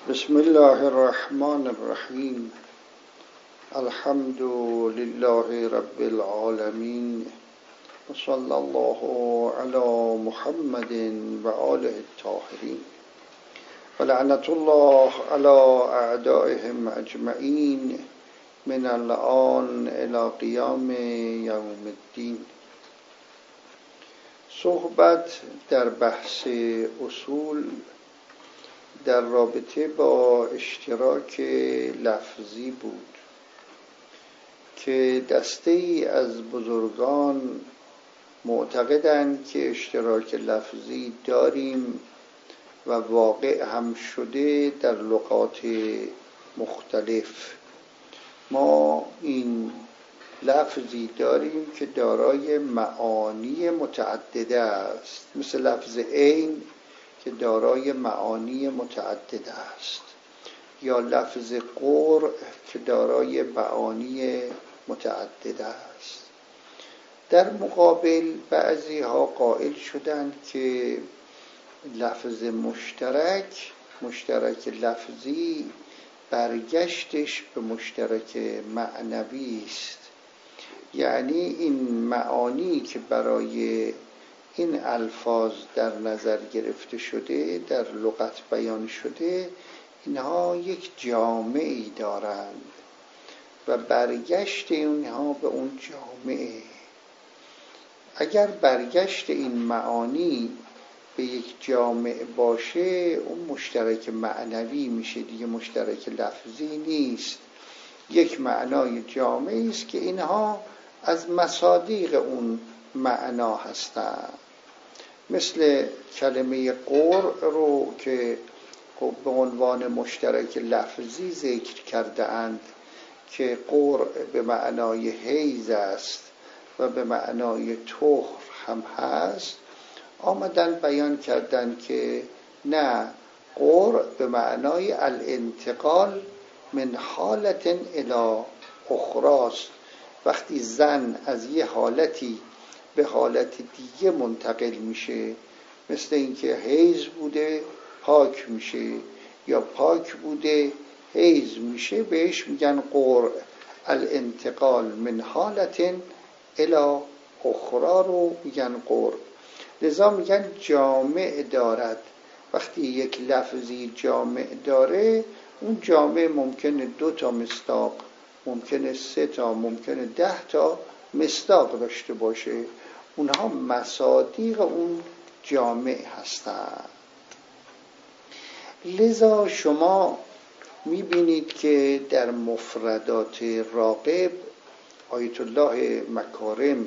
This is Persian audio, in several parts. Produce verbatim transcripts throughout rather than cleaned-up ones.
بسم الله الرحمن الرحیم. الحمد لله رب العالمین و صلی الله علی محمد و آله الطاهرین و لعنت الله علی اعدائهم اجمعین من الآن الی قیام یوم الدین. صحبت در بحث اصول در رابطه با اشتراک لفظی بود که دسته ای از بزرگان معتقدند که اشتراک لفظی داریم و واقع هم شده در لغات مختلف. ما این لفظی داریم که دارای معانی متعدده است، مثل لفظ عین که دارای معانی متعدد است، یا لفظ قرء که دارای معانی متعدد است. در مقابل بعضی ها قائل شدند که لفظ مشترک مشترک لفظی برگشتش به مشترک معنوی است، یعنی این معانی که برای این الفاظ در نظر گرفته شده، در لغت بیان شده، اینها یک جامعی دارند و برگشت اینها به اون جامعه. اگر برگشت این معانی به یک جامع باشه، اون مشترک معنوی میشه دیگه، مشترک لفظی نیست. یک معنای جامعی است که اینها از مصادیق اون معنا هستند. مثل کلمه قرء رو که به عنوان مشترک لفظی ذکر کرده اند که قرء به معنای حیض است و به معنای طهر هم هست، آمدن بیان کردن که نه، قرء به معنای الانتقال من حالت الی اخراست. وقتی زن از یه حالتی به حالت دیگه منتقل میشه، مثل اینکه حیض بوده پاک میشه یا پاک بوده حیض میشه، بهش میگن قرء. الانتقال من حالت الی اخرى رو میگن قرء. لذا میگن جامع دارد. وقتی یک لفظی جامع داره، اون جامع ممکنه دو تا مصداق، ممکنه سه تا، ممکنه ده تا مصداق داشته باشه. اونها مصادیق اون جامع هستند. لذا شما میبینید که در مفردات راغب آیت الله مکارم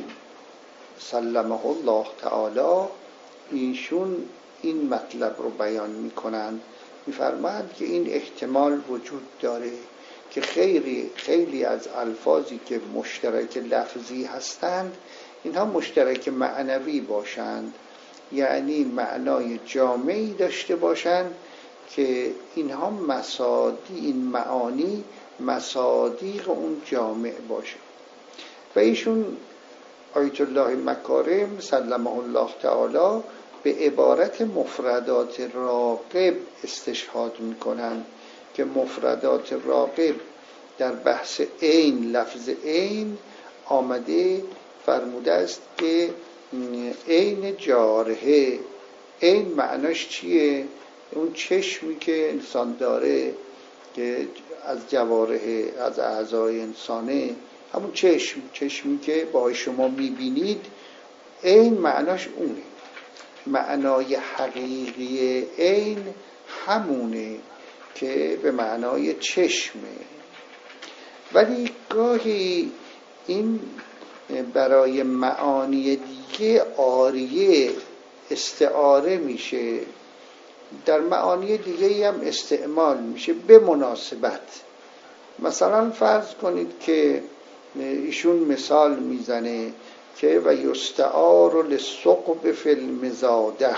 سلمه الله تعالی ایشون این مطلب رو بیان میکنند. میفرمایند که این احتمال وجود داره که خیلی خیلی از الفاظی که مشترک لفظی هستند، اینها مشترک معنوی باشند، یعنی معنای جامعی داشته باشند که اینها مصادیق، این معانی مصادیق اون جامع باشه. و ایشون آیت الله مکارم سلمه الله تعالی به عبارت مفردات راغب استشهاد میکنند که مفردات راغب در بحث عین، لفظ عین آمده فرموده است که عین جارحه. عین معناش چیه؟ اون چشمی که انسان داره که از جوارح، از اعضای انسانه، همون چشم، چشمی که با شما میبینید، عین معناش اونه. معنای حقیقی عین همونه که به معنای چشمه. ولی گاهی این برای معانی دیگه عاریه استعاره میشه، در معانی دیگه هم استعمال میشه به مناسبت. مثلا فرض کنید که ایشون مثال میزنه که و یستعار للثقب فی المزاده،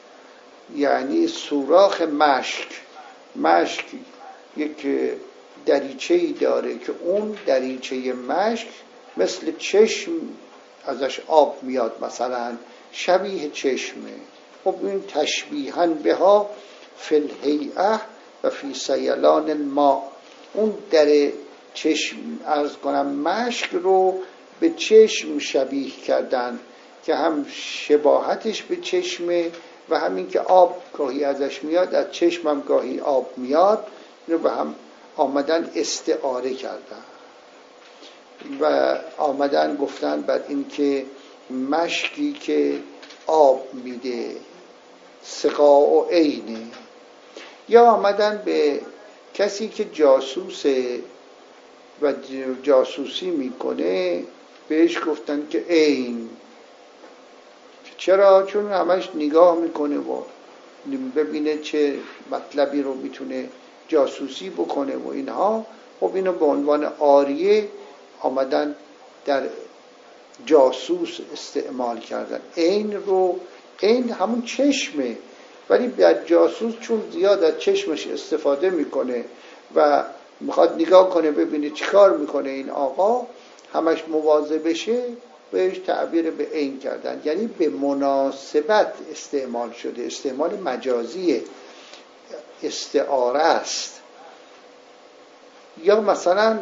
یعنی سوراخ مشک. مشک یک دریچه‌ای داره که اون دریچه مشک مثل چشم ازش آب میاد، مثلا شبیه چشمه. خب این تشبیهاً بها فی الهیئه و فی سیلان الماء. اون در چشم، عرض کنم مشک رو به چشم شبیه کردن که هم شباهتش به چشمه و همین که آب گاهی ازش میاد، از چشم هم گاهی آب میاد، اینو به هم آمدن استعاره کردن و آمدن گفتن بعد این که مشکی که آب میده سقا و عینه. یا آمدن به کسی که جاسوسه و جاسوسی میکنه بهش گفتن که عین. چرا؟ چون همش نگاه میکنه و ببینه چه مطلبی رو میتونه جاسوسی بکنه و اینها. خب اینو به عنوان عاریه آمدن در جاسوس استعمال کردن. عین رو، عین همون چشمه، ولی در جاسوس چون زیاد از چشمش استفاده میکنه و میخواد نگاه کنه ببینه چیکار میکنه این آقا، همش مواظب بشه، بهش تعبیر به عین کردن. یعنی به مناسبت استعمال شده، استعمال مجازی، استعاره است. یا مثلا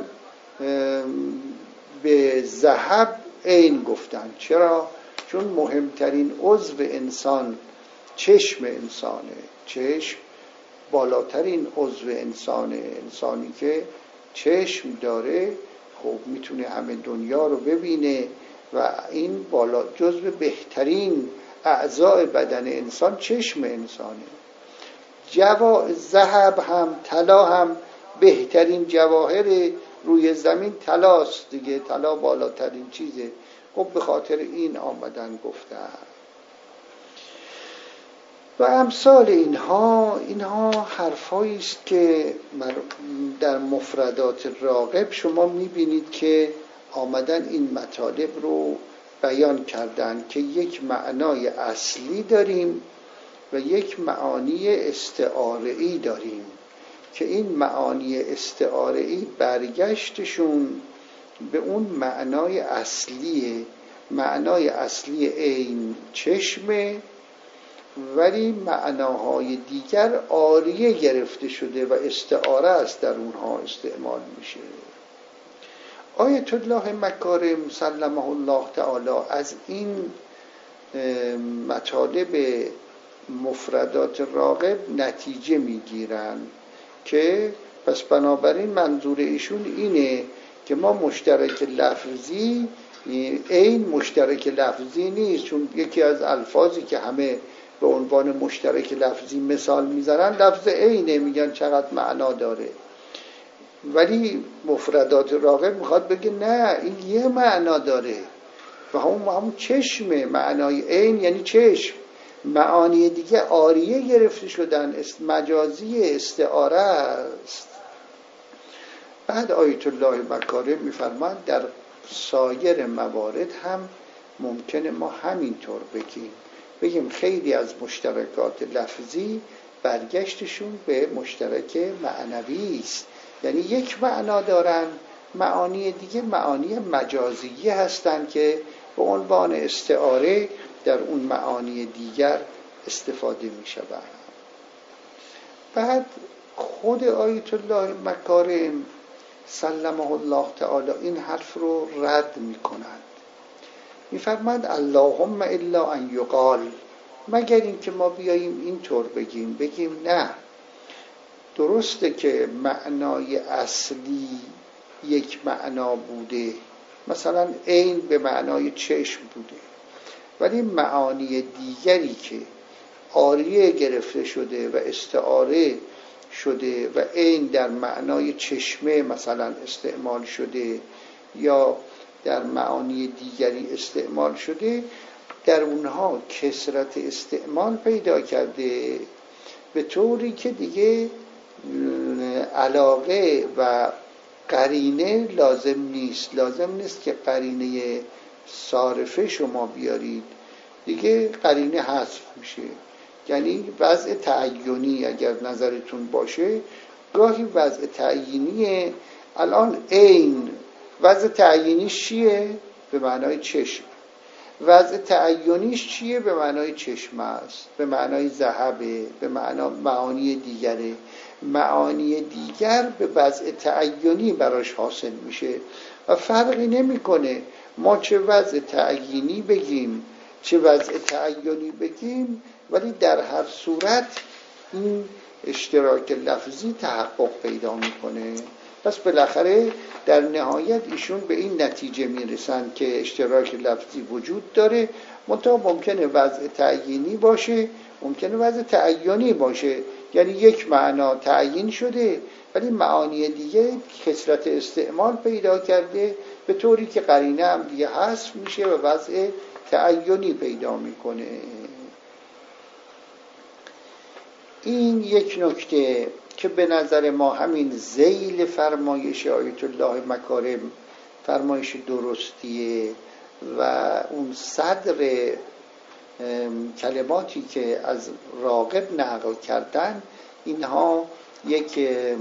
به ذهب عین گفتن. چرا؟ چون مهمترین عضو انسان چشم انسانه. چشم بالاترین عضو انسانه. انسانی که چشم داره خب میتونه همه دنیا رو ببینه و این بالا جزو بهترین اعضای بدن انسان چشم انسانه. جوا ذهب هم، طلا هم بهترین جواهر روی زمین طلاست دیگه. طلا بالاترین چیزه. خب به خاطر این آمدن گفتن و امثال اینها. اینها حرفایی است که در مفردات راغب شما میبینید که آمدن این مطالب رو بیان کردن که یک معنای اصلی داریم و یک معانی استعاره‌ای داریم که این معانی استعاره‌ای برگشتشون به اون معنای اصلیه. معنای اصلی عین چشمه، ولی معناهای دیگر عاریه گرفته شده و استعاره است در اونها استعمال میشه. آیت الله مکارم سلمه الله تعالی از این مطالب مفردات راغب نتیجه میگیرن که پس بنابراین منظور ایشون اینه که ما مشترک لفظی، عین مشترک لفظی نیست، چون یکی از الفاظی که همه به عنوان مشترک لفظی مثال میزنن لفظ عینه، میگن چقدر معنا داره. ولی مفردات راغب میخواد بگه نه، این یه معنا داره و همون همون چشمه. معنای عین یعنی چشم. معانی دیگه عاریه گرفته شدن، مجازی، استعاره است. بعد آیت الله مکارم میفرماند در سایر موارد هم ممکنه ما همینطور بگیم بگیم خیلی از مشترکات لفظی برگشتشون به مشترک معنوی است. یعنی یک معنا دارن، معانی دیگه معانی مجازی هستن که به عنوان استعاره در اون معانی دیگر استفاده می شود. بعد خود آیت الله مکارم سلمه الله تعالی این حرف رو رد می کند. می فرماند اللهم الا ان یقال، مگر این که ما بیاییم اینطور بگیم بگیم نه، درسته که معنای اصلی یک معنا بوده، مثلا عین به معنای چشم بوده، ولی معانی دیگری که عاریه گرفته شده و استعاره شده و عین در معنای چشمه مثلا استعمال شده یا در معانی دیگری استعمال شده، در اونها کثرت استعمال پیدا کرده به طوری که دیگه علاقه و قرینه لازم نیست. لازم نیست که قرینه صارفه شما بیارید، دیگه قرینه حذف میشه. یعنی وضع تعیینی اگر نظرتون باشه، گاهی وضع تعیینیه. الان عین وضع تعیینیش چیه؟ به معنای چشم. وضع تعیینیش چیه؟ به معنای چشم است، به معنای ذهبه، به معنای معانی دیگره. معانی دیگر به وضع تعینی براش حاصل میشه و فرقی نمیکنه ما چه وضع تعیینی بگیم چه وضع تعینی بگیم، ولی در هر صورت این اشتراک لفظی تحقق پیدا میکنه. پس بالاخره در نهایت ایشون به این نتیجه میرسن که اشتراک لفظی وجود داره، منتها ممکنه وضع تعیینی باشه، ممکنه وضع تعیینی باشه، یعنی یک معنا تعیین شده ولی معانی دیگه کثرت استعمال پیدا کرده به طوری که قرینه هم دیگه حذف میشه و وضع تعیینی پیدا میکنه. این یک نکته که به نظر ما همین ذیل فرمایش آیت الله مکارم فرمایش درستیه و اون صدر کلماتی که از راغب نقل کردن اینها یک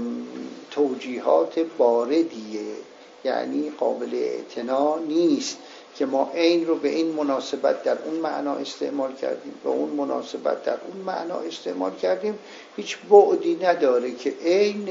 توجیهات باردیه، یعنی قابل اعتنا نیست که ما عین رو به این مناسبت در اون معنا استعمال کردیم و اون مناسبت در اون معنا استعمال کردیم. هیچ بعدی نداره که عین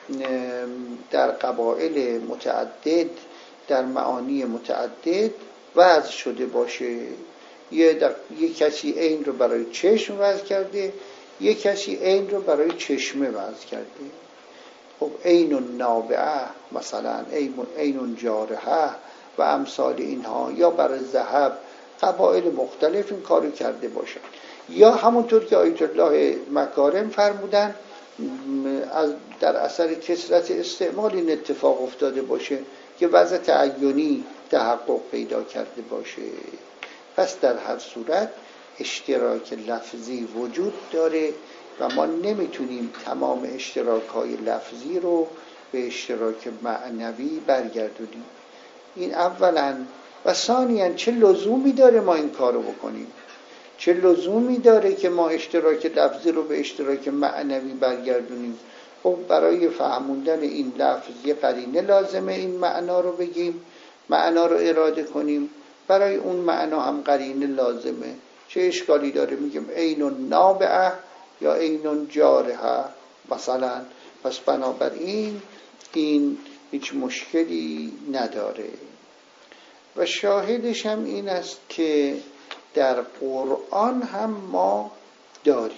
در قبایل متعدد در معانی متعدد وضع شده باشه. یه, در... یه کسی عین رو برای چشم وضع کرده، یه کسی عین رو برای چشمه وضع کرده. خب عین النابعه مثلا عین جارحه و امثال اینها، یا برای ذهب قبایل مختلف این کارو کرده باشن، یا همونطور که آیت الله مکارم فرمودن از در اثر کثرت استعمال این اتفاق افتاده باشه که وضع تعینی تحقق پیدا کرده باشه. پس در هر صورت اشتراک لفظی وجود داره و ما نمیتونیم تمام اشتراک‌های لفظی رو به اشتراک معنوی برگردونیم. این اولا. و ثانیاً چه لزومی داره ما این کارو بکنیم؟ چه لزومی داره که ما اشتراک لفظی رو به اشتراک معنوی برگردونیم؟ خب برای فهموندن این لفظ یه قرینه لازمه این معنا رو بگیم، معنا رو اراده کنیم، برای اون معنا هم قرینه لازمه. چه اشکالی داره میگیم عین النابعه یا عین جارحه مثلا؟ پس بنابراین این هیچ مشکلی نداره. و شاهدش هم این است که در قرآن هم ما داریم.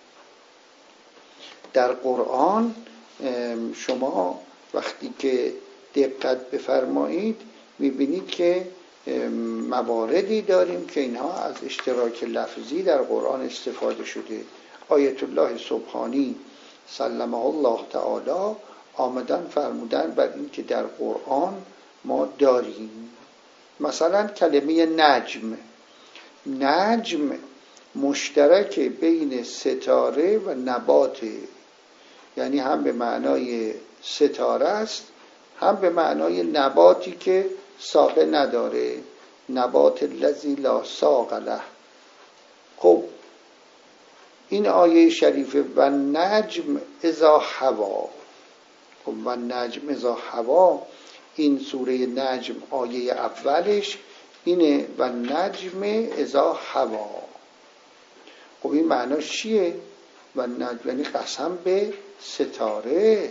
در قرآن شما وقتی که دقت بفرمایید میبینید که مواردی داریم که اینها از اشتراک لفظی در قرآن استفاده شده. آیت الله سبحانی سلمه الله تعالی آمدن فرمودن بر این که در قرآن ما داریم. مثلا کلمه نجم، نجم مشترک بین ستاره و نباته، یعنی هم به معنای ستاره است هم به معنای نباتی که ساقه نداره، نبات الذی لا ساق له. خب این آیه شریفه و نجم اذا هوا، خب و نجم اذا هوا، این سوره نجم آیه اولش اینه و نجم اذا هوا. خب این معناش چیه؟ و نجم یعنی قسم به ستاره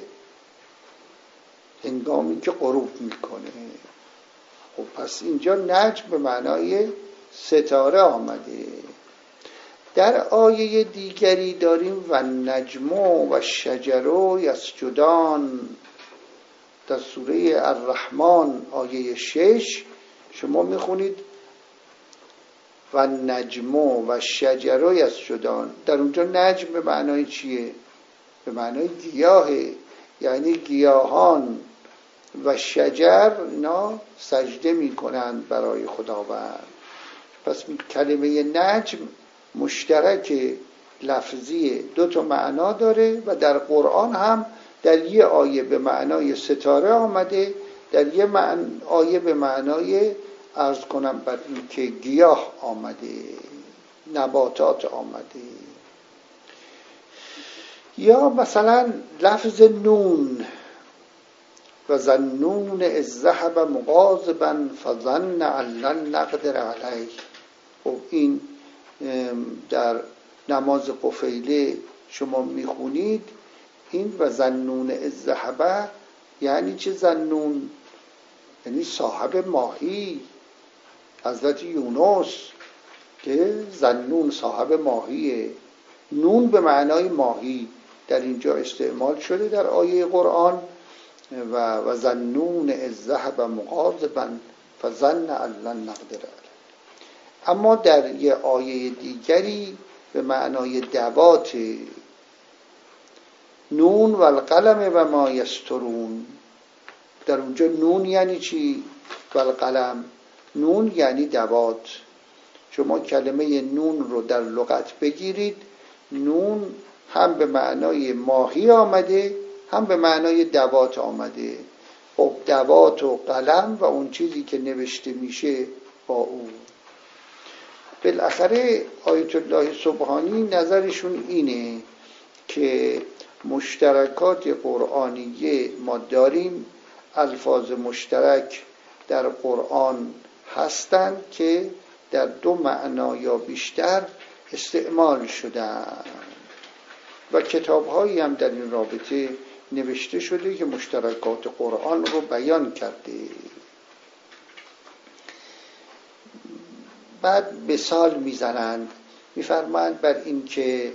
هنگامی که غروب میکنه. خب پس اینجا نجم به معنای ستاره آمده. در آیه دیگری داریم و نجم و شجر یسجدان، در سوره الرحمن آیه شش شما میخونید و نجم و شجر یسجدان. در اونجا نجم به معنای چیه؟ به معنای گیاهه، یعنی گیاهان و شجر اینا سجده میکنند برای خداوند. پس کلمه نجم مشترک لفظی دو تا معنا داره و در قرآن هم در یه آیه به معنای ستاره آمده، در یه معن... آیه به معنای عرض کنم بر این که گیاه آمده، نباتات آمده. یا مثلا لفظ نون و ظنون اذ ذهب مغاضبا فظن ان لن نقدر علیه. خب این در نماز قفیله شما میخونید این و ذنون اذ ذهب یعنی چه ذنون؟ یعنی صاحب ماهی، حضرت یونس که ذنون صاحب ماهیه. نون به معنای ماهی در اینجا استعمال شده در آیه قرآن و و ذنون اذ ذهب مغاضبا فظن ان لن نقدر علیه. اما در یه آیه دیگری به معنای دوات، نون و القلم و ما یسطرون. در اونجا نون یعنی چی؟ و القلم، نون یعنی دوات. شما کلمه نون رو در لغت بگیرید، نون هم به معنای ماهی آمده هم به معنای دوات آمده. خب دوات و قلم و اون چیزی که نوشته میشه با اون. بالاخره آیت الله سبحانی نظرشون اینه که مشترکات قرآنیه ما داریم، الفاظ مشترک در قرآن هستند که در دو معنا یا بیشتر استعمال شدن و کتاب‌هایی هم در این رابطه نوشته شده که مشترکات قرآن رو بیان کرده. بعد مثال میزنند، میفرمایند بر این که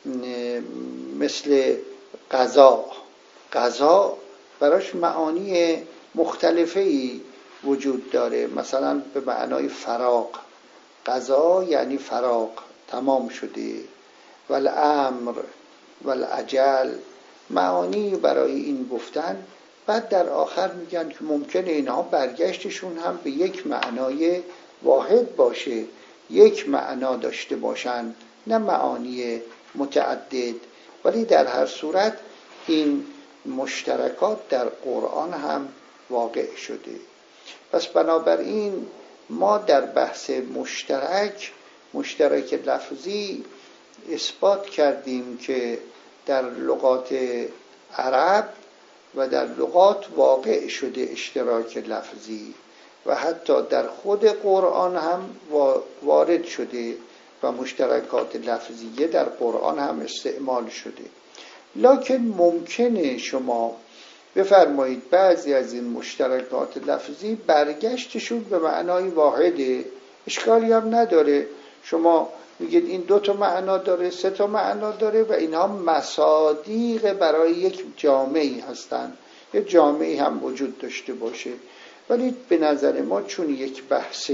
مثل قضا، قضا براش معانی مختلفی وجود داره. مثلا به معنای فراغ، قضا یعنی فراغ، تمام شده. والامر والاجل، معانی برای این گفتن. بعد در آخر میگن که ممکنه اینها برگشتشون هم به یک معنای واحد باشه، یک معنا داشته باشند، نه معانی متعدد، ولی در هر صورت این مشترکات در قرآن هم واقع شده. پس بنابراین ما در بحث مشترک، مشترک لفظی اثبات کردیم که در لغات عرب و در لغات واقع شده اشتراک لفظی و حتی در خود قرآن هم وارد شده و مشترکات لفظیه در قرآن هم استعمال شده. لکن ممکنه شما بفرمایید بعضی از این مشترکات لفظی برگشتشون به معنای واحده، اشکالی هم نداره. شما میگید این دو تا معنا داره، سه تا معنا داره و اینها مصادیق برای یک جامعی هستن، یه جامعی هم وجود داشته باشه. ولی به نظر ما چون یک بحث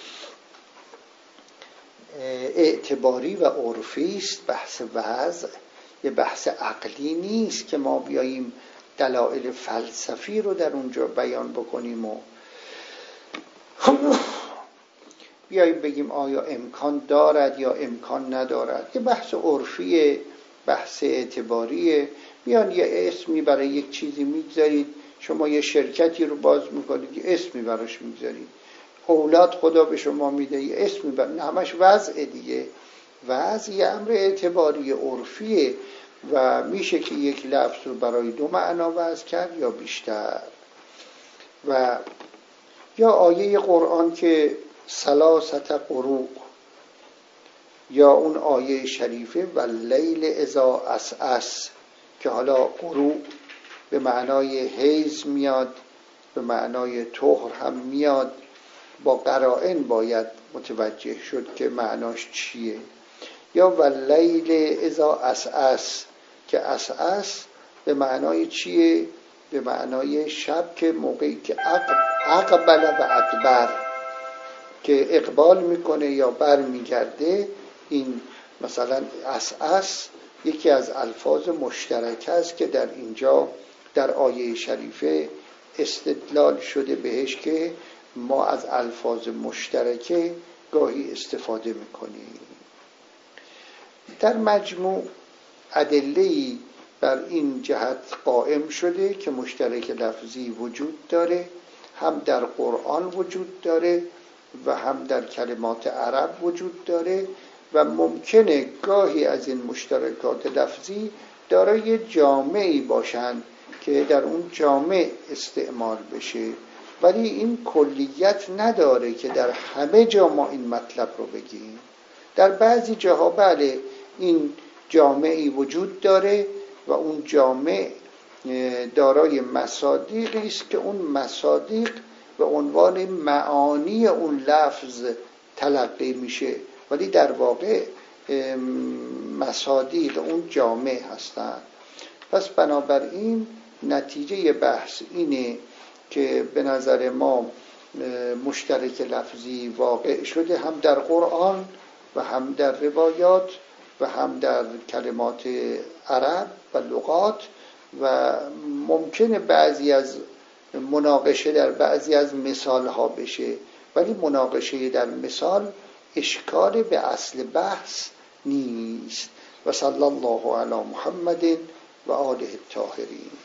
اعتباری و عرفی است، بحث وضع، یه بحث عقلی نیست که ما بیاییم دلایل فلسفی رو در اونجا بیان بکنیم و بیاییم بگیم آیا امکان دارد یا امکان ندارد. یه بحث عرفی، بحث اعتباریه. بیان یه اسمی برای یک چیزی میگذارید، شما یه شرکتی رو باز میکنید یه اسمی براش میگذارید، اولاد خدا به شما میده یه اسمی برای، همش وضع دیگه. وضع یه امر اعتباری عرفیه و میشه که یک لفظ رو برای دو معنا وضع کرد یا بیشتر. و یا آیه قرآن که ثلاثه قروء، یا اون آیه شریفه واللیل اذا عسعس که حالا قروء به معنای حیض میاد، به معنای طهر هم میاد. با قرائن باید متوجه شد که معناش چیه. یا واللیل اذا عسعس که عسعس به معنای چیه؟ به معنای شب که موقعی که اقبل و ادبر، که اقبال میکنه یا بر میگرده. این مثلا عسعس یکی از الفاظ مشترک است که در اینجا در آیه شریفه استدلال شده بهش که ما از الفاظ مشترکه گاهی استفاده میکنیم. در مجموع ادله‌ای بر این جهت قائم شده که مشترک لفظی وجود داره، هم در قرآن وجود داره و هم در کلمات عرب وجود داره و ممکنه گاهی از این مشترکات لفظی دارای جامعی باشند که در اون جامع استعمال بشه، ولی این کلیت نداره که در همه جا ما این مطلب رو بگیم. در بعضی جاها بله این جامعی وجود داره و اون جامع دارای مصادیقی است که اون مصادیق به عنوان معانی اون لفظ تلقی میشه، ولی در واقع مصادیق اون جامع هستند. پس بنابراین نتیجه بحث اینه که به نظر ما مشترک لفظی واقع شده، هم در قرآن و هم در روایات و هم در کلمات عرب و لغات، و ممکنه بعضی از مناقشه در بعضی از مثال ها بشه، ولی مناقشه در مثال اشکال به اصل بحث نیست. و صلی الله علی محمد و آله الطاهرین.